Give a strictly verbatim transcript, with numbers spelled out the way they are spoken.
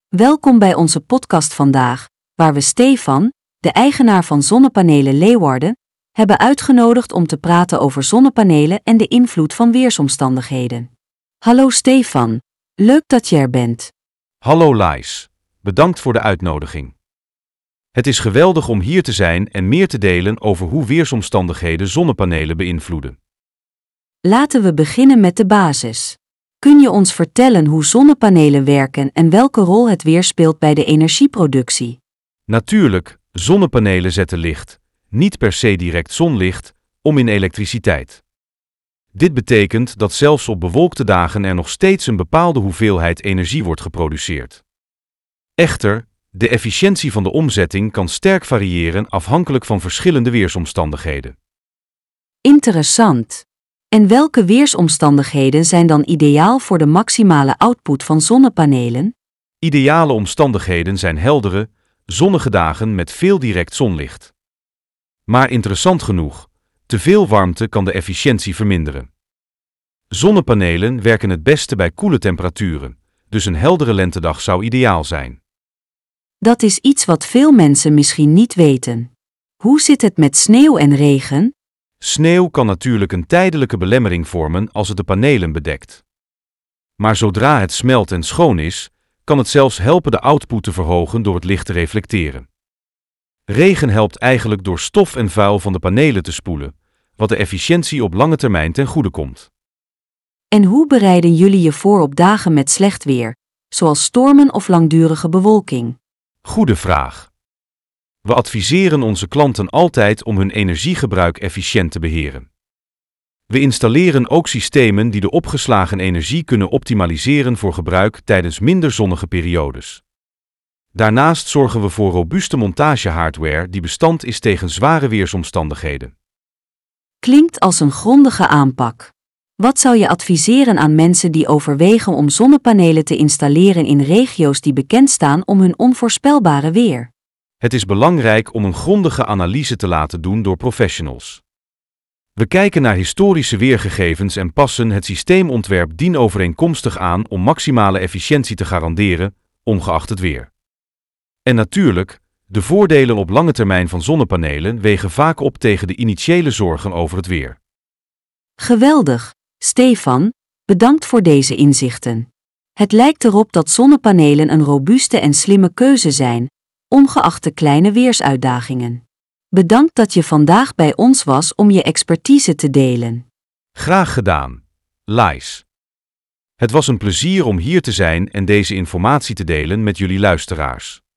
Welkom bij onze podcast vandaag, waar we Stefan, de eigenaar van Zonnepanelen Leeuwarden, hebben uitgenodigd om te praten over zonnepanelen en de invloed van weersomstandigheden. Hallo Stefan, leuk dat je er bent. Hallo Lais, bedankt voor de uitnodiging. Het is geweldig om hier te zijn en meer te delen over hoe weersomstandigheden zonnepanelen beïnvloeden. Laten we beginnen met de basis. Kun je ons vertellen hoe zonnepanelen werken en welke rol het weer speelt bij de energieproductie? Natuurlijk, zonnepanelen zetten licht, niet per se direct zonlicht, om in elektriciteit. Dit betekent dat zelfs op bewolkte dagen er nog steeds een bepaalde hoeveelheid energie wordt geproduceerd. Echter, de efficiëntie van de omzetting kan sterk variëren afhankelijk van verschillende weersomstandigheden. Interessant. En welke weersomstandigheden zijn dan ideaal voor de maximale output van zonnepanelen? Ideale omstandigheden zijn heldere, zonnige dagen met veel direct zonlicht. Maar interessant genoeg, te veel warmte kan de efficiëntie verminderen. Zonnepanelen werken het beste bij koele temperaturen, dus een heldere lentedag zou ideaal zijn. Dat is iets wat veel mensen misschien niet weten. Hoe zit het met sneeuw en regen? Sneeuw kan natuurlijk een tijdelijke belemmering vormen als het de panelen bedekt. Maar zodra het smelt en schoon is, kan het zelfs helpen de output te verhogen door het licht te reflecteren. Regen helpt eigenlijk door stof en vuil van de panelen te spoelen, wat de efficiëntie op lange termijn ten goede komt. En hoe bereiden jullie je voor op dagen met slecht weer, zoals stormen of langdurige bewolking? Goede vraag. We adviseren onze klanten altijd om hun energiegebruik efficiënt te beheren. We installeren ook systemen die de opgeslagen energie kunnen optimaliseren voor gebruik tijdens minder zonnige periodes. Daarnaast zorgen we voor robuuste montagehardware die bestand is tegen zware weersomstandigheden. Klinkt als een grondige aanpak. Wat zou je adviseren aan mensen die overwegen om zonnepanelen te installeren in regio's die bekend staan om hun onvoorspelbare weer? Het is belangrijk om een grondige analyse te laten doen door professionals. We kijken naar historische weergegevens en passen het systeemontwerp dienovereenkomstig aan om maximale efficiëntie te garanderen, ongeacht het weer. En natuurlijk, de voordelen op lange termijn van zonnepanelen wegen vaak op tegen de initiële zorgen over het weer. Geweldig, Stefan, bedankt voor deze inzichten. Het lijkt erop dat zonnepanelen een robuuste en slimme keuze zijn, ongeacht de kleine weersuitdagingen. Bedankt dat je vandaag bij ons was om je expertise te delen. Graag gedaan, Lais. Het was een plezier om hier te zijn en deze informatie te delen met jullie luisteraars.